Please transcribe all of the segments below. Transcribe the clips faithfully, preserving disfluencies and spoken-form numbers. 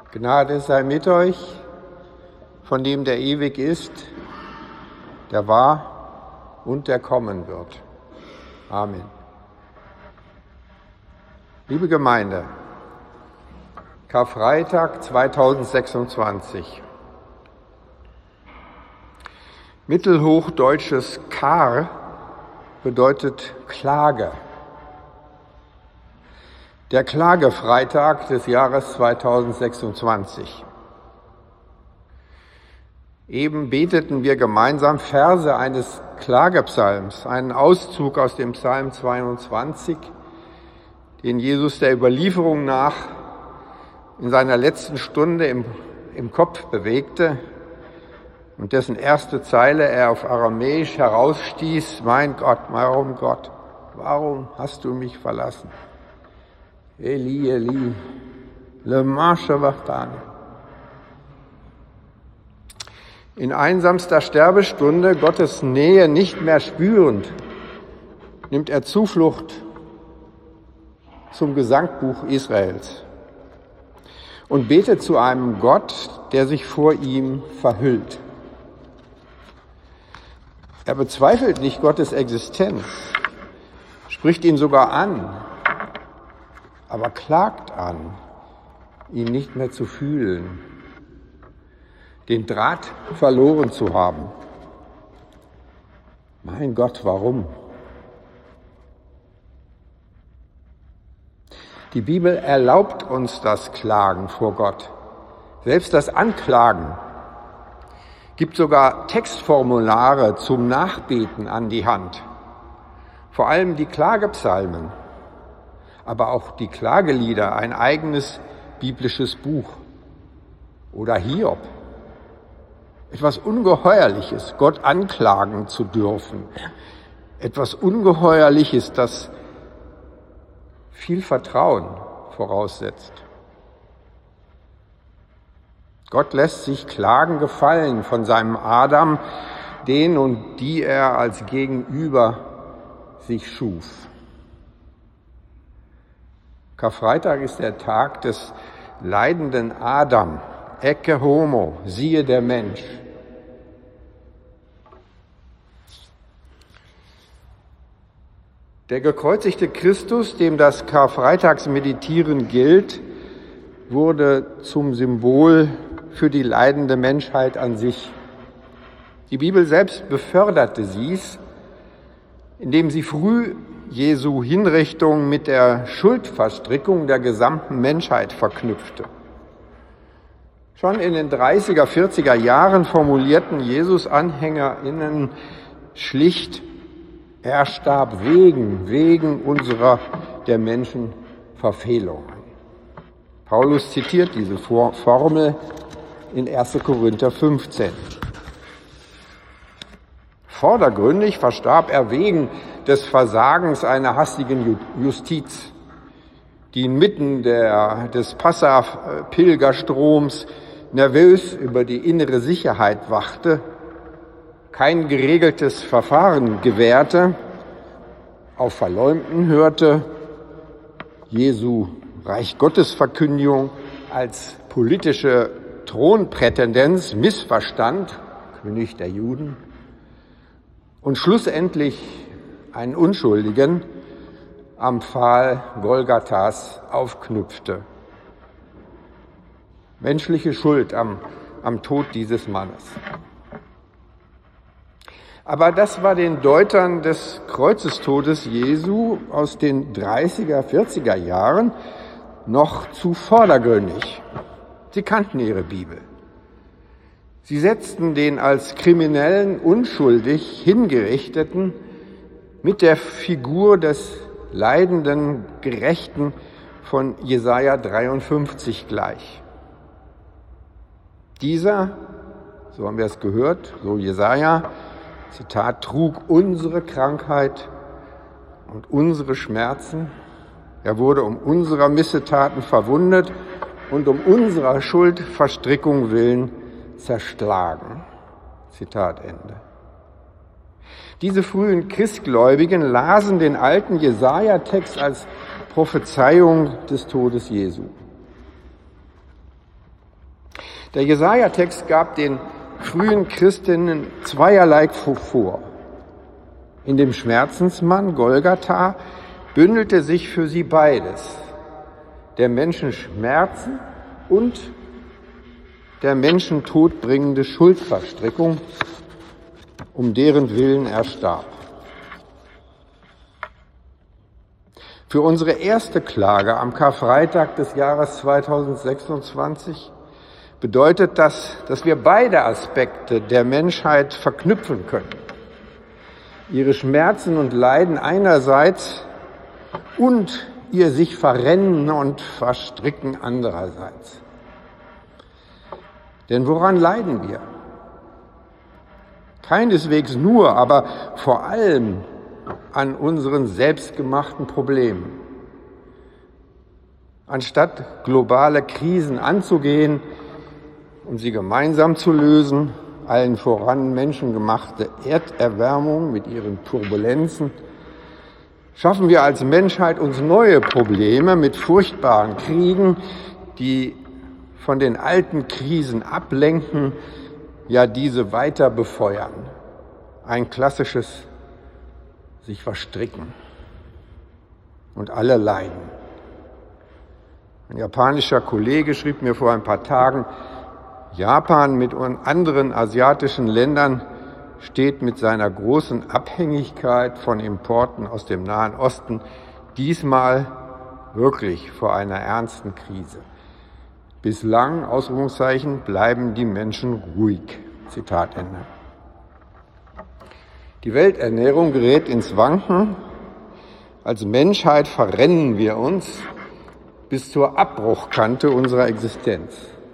Gnade sei mit euch, von dem der ewig ist, der war und der kommen wird. Amen. Liebe Gemeinde, Karfreitag zweitausendsechsundzwanzig. Mittelhochdeutsches Kar bedeutet Klage. Der Klagefreitag des Jahres zweitausendsechsundzwanzig. Eben beteten wir gemeinsam Verse eines Klagepsalms, einen Auszug aus dem Psalm zweiundzwanzig, den Jesus der Überlieferung nach in seiner letzten Stunde im, im Kopf bewegte und dessen erste Zeile er auf Aramäisch herausstieß: Mein Gott, warum Gott, warum hast du mich verlassen? Eli, Eli, lema sabachthani. In einsamster Sterbestunde, Gottes Nähe nicht mehr spürend, nimmt er Zuflucht zum Gesangbuch Israels und betet zu einem Gott, der sich vor ihm verhüllt. Er bezweifelt nicht Gottes Existenz, spricht ihn sogar an, aber klagt an, ihn nicht mehr zu fühlen, den Draht verloren zu haben. Mein Gott, warum? Die Bibel erlaubt uns das Klagen vor Gott, selbst das Anklagen. Gibt sogar Textformulare zum Nachbeten an die Hand. Vor allem die Klagepsalmen, aber auch die Klagelieder, ein eigenes biblisches Buch. Oder Hiob. Etwas Ungeheuerliches, Gott anklagen zu dürfen. Etwas Ungeheuerliches, das viel Vertrauen voraussetzt. Gott lässt sich Klagen gefallen von seinem Adam, den und die er als Gegenüber sich schuf. Karfreitag ist der Tag des leidenden Adam, ecce homo, siehe der Mensch. Der gekreuzigte Christus, dem das Karfreitagsmeditieren gilt, wurde zum Symbol für die leidende Menschheit an sich. Die Bibel selbst beförderte dies, indem sie früh Jesu Hinrichtung mit der Schuldverstrickung der gesamten Menschheit verknüpfte. Schon in den dreißiger, vierziger Jahren formulierten Jesus-AnhängerInnen schlicht: Er starb wegen, wegen unserer, der Menschen, Verfehlungen. Paulus zitiert diese Formel in erster Korinther fünfzehn. Vordergründig verstarb er wegen des Versagens einer hastigen Justiz, die inmitten der, des Passa-Pilgerstroms nervös über die innere Sicherheit wachte, kein geregeltes Verfahren gewährte, auf Verleumden hörte, Jesu Reich Gottes Verkündigung als politische Thronprätendenz missverstand, König der Juden, und schlussendlich einen Unschuldigen am Pfahl Golgathas aufknüpfte. Menschliche Schuld am, am Tod dieses Mannes. Aber das war den Deutern des Kreuzestodes Jesu aus den dreißiger, vierziger Jahren noch zu vordergründig. Sie kannten ihre Bibel. Sie setzten den als Kriminellen unschuldig Hingerichteten mit der Figur des leidenden Gerechten von Jesaja dreiundfünfzig gleich. Dieser, so haben wir es gehört, so Jesaja, Zitat, trug unsere Krankheit und unsere Schmerzen. Er wurde um unserer Missetaten verwundet und um unserer Schuldverstrickung willen zerschlagen. Zitat Ende. Diese frühen Christgläubigen lasen den alten Jesaja-Text als Prophezeiung des Todes Jesu. Der Jesaja-Text gab den frühen Christinnen zweierlei vor. In dem Schmerzensmann Golgatha bündelte sich für sie beides: der Menschen Schmerzen und der Menschen todbringende Schuldverstrickung, um deren Willen er starb. Für unsere erste Klage am Karfreitag des Jahres zweitausendsechsundzwanzig bedeutet das, dass wir beide Aspekte der Menschheit verknüpfen können. Ihre Schmerzen und Leiden einerseits und ihr sich verrennen und verstricken andererseits. Denn woran leiden wir? Keineswegs nur, aber vor allem an unseren selbstgemachten Problemen. Anstatt globale Krisen anzugehen und sie gemeinsam zu lösen, allen voran menschengemachte Erderwärmung mit ihren Turbulenzen, schaffen wir als Menschheit uns neue Probleme mit furchtbaren Kriegen, die von den alten Krisen ablenken, ja diese weiter befeuern. Ein klassisches sich verstricken. Und alle leiden. Ein japanischer Kollege schrieb mir vor ein paar Tagen, Japan mit anderen asiatischen Ländern steht mit seiner großen Abhängigkeit von Importen aus dem Nahen Osten diesmal wirklich vor einer ernsten Krise. Bislang, Ausrufungszeichen, bleiben die Menschen ruhig. Zitat Ende. Die Welternährung gerät ins Wanken. Als Menschheit verrennen wir uns bis zur Abbruchkante unserer Existenz.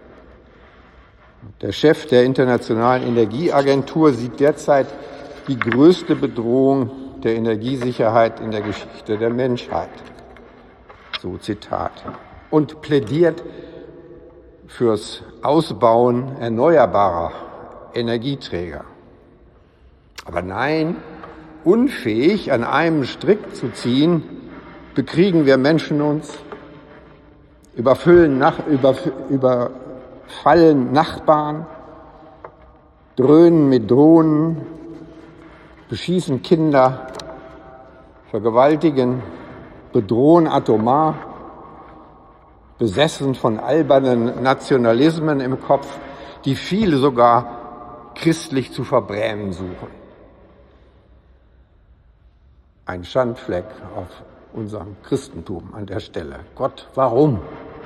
Der Chef der Internationalen Energieagentur sieht derzeit die größte Bedrohung der Energiesicherheit in der Geschichte der Menschheit. So Zitat. Und plädiert fürs Ausbauen erneuerbarer Energieträger. Aber nein, unfähig an einem Strick zu ziehen, bekriegen wir Menschen uns, überfüllen nach, über, überfallen Nachbarn, dröhnen mit Drohnen, beschießen Kinder, vergewaltigen, bedrohen atomar, besessen von albernen Nationalismen im Kopf, die viele sogar christlich zu verbrämen suchen. Ein Schandfleck auf unserem Christentum an der Stelle. Gott, warum?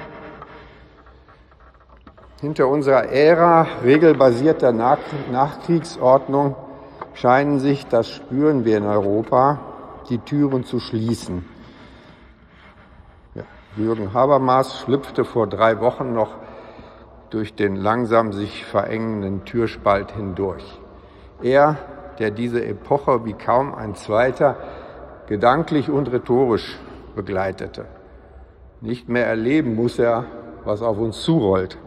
Hinter unserer Ära regelbasierter Nach- Nachkriegsordnung scheinen sich, das spüren wir in Europa, die Türen zu schließen. Ja, Jürgen Habermas schlüpfte vor drei Wochen noch durch den langsam sich verengenden Türspalt hindurch. Er, der diese Epoche wie kaum ein zweiter gedanklich und rhetorisch begleitete. Nicht mehr erleben muss er, was auf uns zurollt.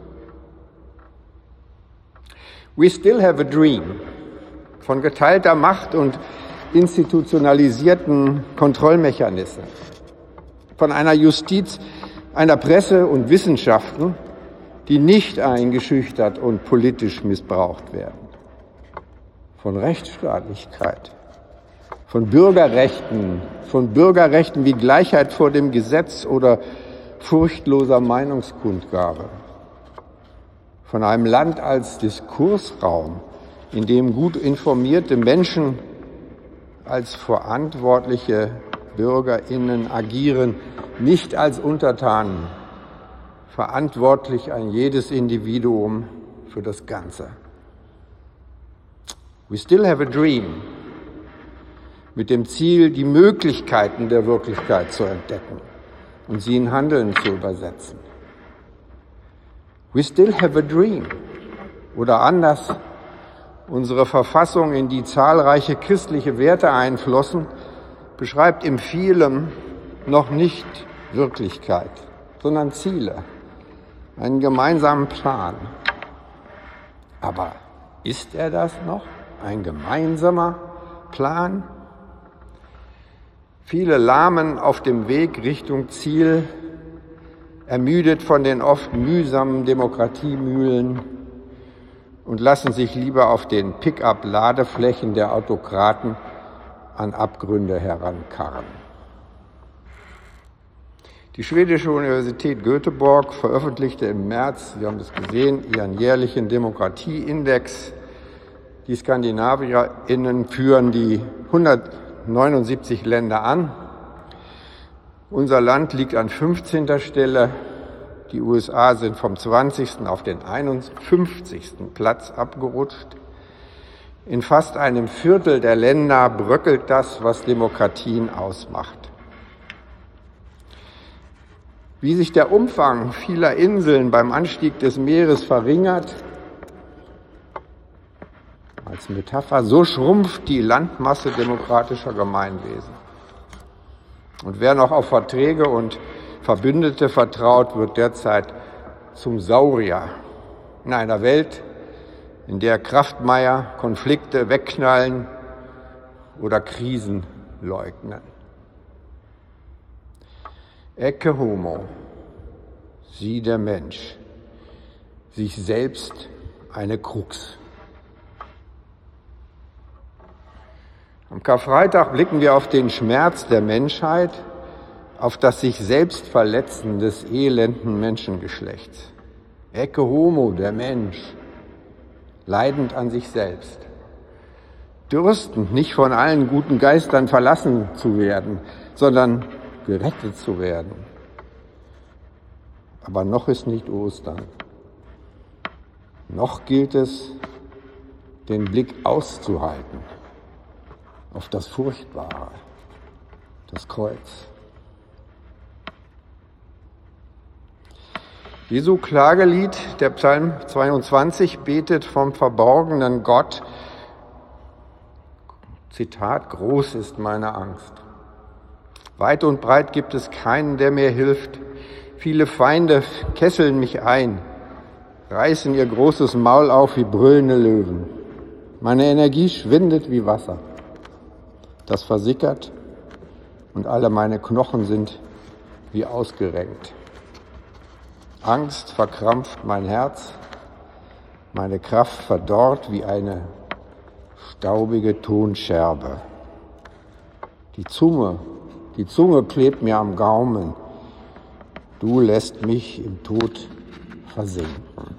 We still have a dream. Von geteilter Macht und institutionalisierten Kontrollmechanismen. Von einer Justiz, einer Presse und Wissenschaften, die nicht eingeschüchtert und politisch missbraucht werden. Von Rechtsstaatlichkeit. Von Bürgerrechten, von Bürgerrechten wie Gleichheit vor dem Gesetz oder furchtloser Meinungskundgabe. Von einem Land als Diskursraum, in dem gut informierte Menschen als verantwortliche BürgerInnen agieren, nicht als Untertanen, verantwortlich ein jedes Individuum für das Ganze. We still have a dream. Mit dem Ziel, die Möglichkeiten der Wirklichkeit zu entdecken und sie in Handeln zu übersetzen. We still have a dream. Oder anders, unsere Verfassung, in die zahlreiche christliche Werte einflossen, beschreibt in vielem noch nicht Wirklichkeit, sondern Ziele, einen gemeinsamen Plan. Aber ist er das noch? Ein gemeinsamer Plan? Viele lahmen auf dem Weg Richtung Ziel ermüdet von den oft mühsamen Demokratiemühlen und lassen sich lieber auf den Pick-up-Ladeflächen der Autokraten an Abgründe herankarren. Die schwedische Universität Göteborg veröffentlichte im März, Sie haben das gesehen, ihren jährlichen Demokratieindex. Die SkandinavierInnen führen die hundertneunundsiebzig Länder an. Unser Land liegt an fünfzehnter Stelle. Die U S A sind vom zwanzigsten auf den einundfünfzigsten Platz abgerutscht. In fast einem Viertel der Länder bröckelt das, was Demokratien ausmacht. Wie sich der Umfang vieler Inseln beim Anstieg des Meeres verringert, als Metapher, so schrumpft die Landmasse demokratischer Gemeinwesen. Und wer noch auf Verträge und Verbündete vertraut, wird derzeit zum Saurier in einer Welt, in der Kraftmeier Konflikte wegknallen oder Krisen leugnen. Ecce homo, sie der Mensch, sich selbst eine Krux. Am Karfreitag blicken wir auf den Schmerz der Menschheit, auf das sich selbst Verletzen des elenden Menschengeschlechts. Ecce homo, der Mensch, leidend an sich selbst, dürstend, nicht von allen guten Geistern verlassen zu werden, sondern gerettet zu werden. Aber noch ist nicht Ostern. Noch gilt es, den Blick auszuhalten auf das Furchtbare, das Kreuz. Jesu Klagelied, der Psalm zweiundzwanzig, betet vom verborgenen Gott, Zitat, groß ist meine Angst. Weit und breit gibt es keinen, der mir hilft. Viele Feinde kesseln mich ein, reißen ihr großes Maul auf wie brüllende Löwen. Meine Energie schwindet wie Wasser. Das versickert und alle meine Knochen sind wie ausgerenkt. Angst verkrampft mein Herz, meine Kraft verdorrt wie eine staubige Tonscherbe. Die Zunge, die Zunge klebt mir am Gaumen. Du lässt mich im Tod versinken.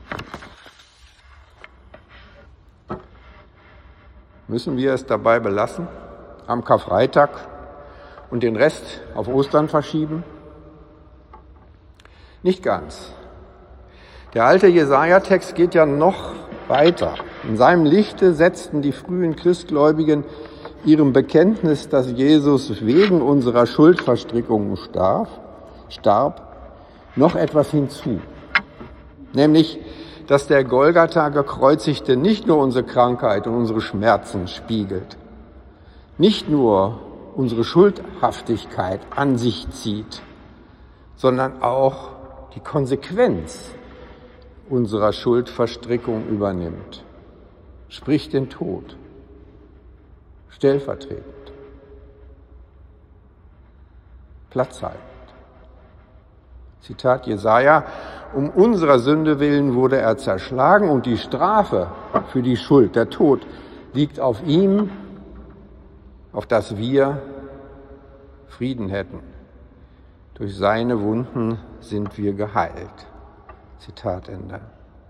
Müssen wir es dabei belassen, am Karfreitag und den Rest auf Ostern verschieben? Nicht ganz. Der alte Jesaja-Text geht ja noch weiter. In seinem Lichte setzten die frühen Christgläubigen ihrem Bekenntnis, dass Jesus wegen unserer Schuldverstrickungen starb, starb, noch etwas hinzu. Nämlich, dass der Golgatha gekreuzigte nicht nur unsere Krankheit und unsere Schmerzen spiegelt, nicht nur unsere Schuldhaftigkeit an sich zieht, sondern auch die Konsequenz unserer Schuldverstrickung übernimmt, sprich den Tod, stellvertretend, platzhaltend. Zitat Jesaja: Um unserer Sünde willen wurde er zerschlagen und die Strafe für die Schuld, der Tod, liegt auf ihm, auf dass wir Frieden hätten. Durch seine Wunden sind wir geheilt. Zitat Ende.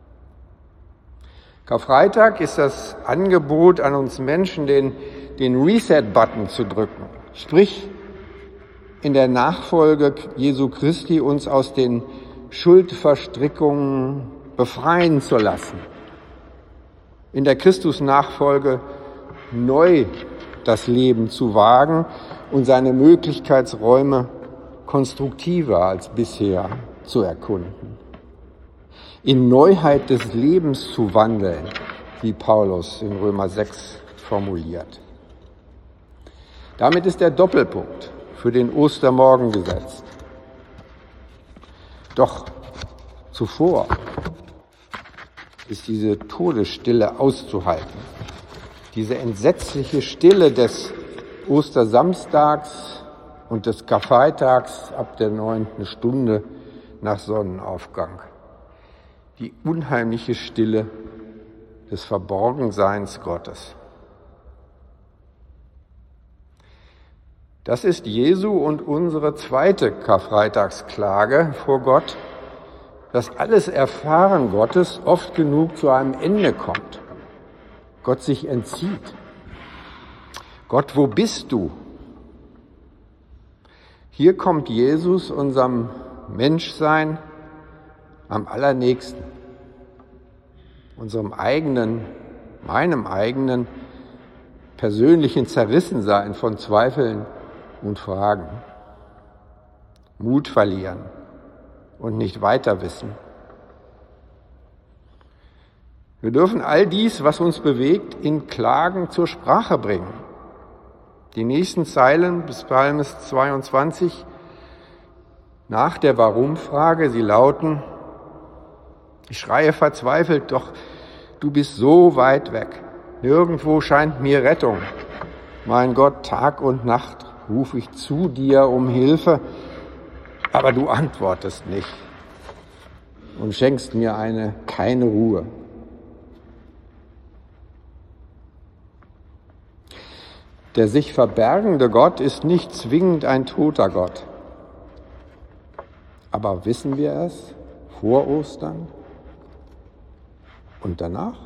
Karfreitag ist das Angebot an uns Menschen, den, den Reset-Button zu drücken. Sprich, in der Nachfolge Jesu Christi uns aus den Schuldverstrickungen befreien zu lassen. In der Christus-Nachfolge neu das Leben zu wagen und seine Möglichkeitsräume konstruktiver als bisher zu erkunden. In Neuheit des Lebens zu wandeln, wie Paulus in Römer sechs formuliert. Damit ist der Doppelpunkt für den Ostermorgen gesetzt. Doch zuvor ist diese Todesstille auszuhalten. Diese entsetzliche Stille des Ostersamstags und des Karfreitags ab der neunten Stunde nach Sonnenaufgang. Die unheimliche Stille des Verborgenseins Gottes. Das ist Jesu und unsere zweite Karfreitagsklage vor Gott, dass alles Erfahren Gottes oft genug zu einem Ende kommt. Gott sich entzieht. Gott, wo bist du? Hier kommt Jesus unserem Menschsein am allernächsten, unserem eigenen, meinem eigenen persönlichen Zerrissensein von Zweifeln und Fragen, Mut verlieren und nicht weiter wissen. Wir dürfen all dies, was uns bewegt, in Klagen zur Sprache bringen. Die nächsten Zeilen des Psalms zweiundzwanzig nach der Warum-Frage, sie lauten: Ich schreie verzweifelt, doch du bist so weit weg. Nirgendwo scheint mir Rettung. Mein Gott, Tag und Nacht rufe ich zu dir um Hilfe, aber du antwortest nicht und schenkst mir eine keine Ruhe. Der sich verbergende Gott ist nicht zwingend ein toter Gott. Aber wissen wir es vor Ostern und danach?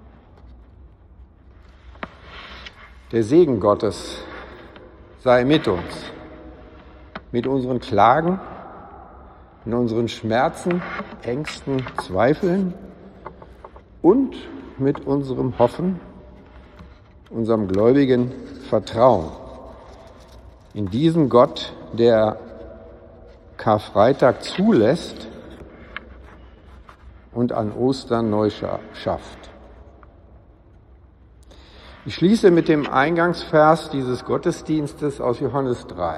Der Segen Gottes sei mit uns, mit unseren Klagen, mit unseren Schmerzen, Ängsten, Zweifeln und mit unserem Hoffen, unserem gläubigen Vertrauen in diesen Gott, der Karfreitag zulässt und an Ostern neu schafft. Ich schließe mit dem Eingangsvers dieses Gottesdienstes aus Johannes drei.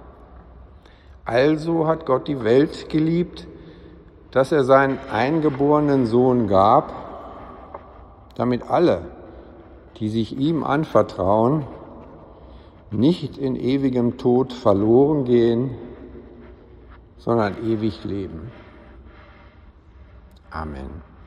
Also hat Gott die Welt geliebt, dass er seinen eingeborenen Sohn gab, damit alle, die sich ihm anvertrauen, nicht in ewigem Tod verloren gehen, sondern ewig leben. Amen.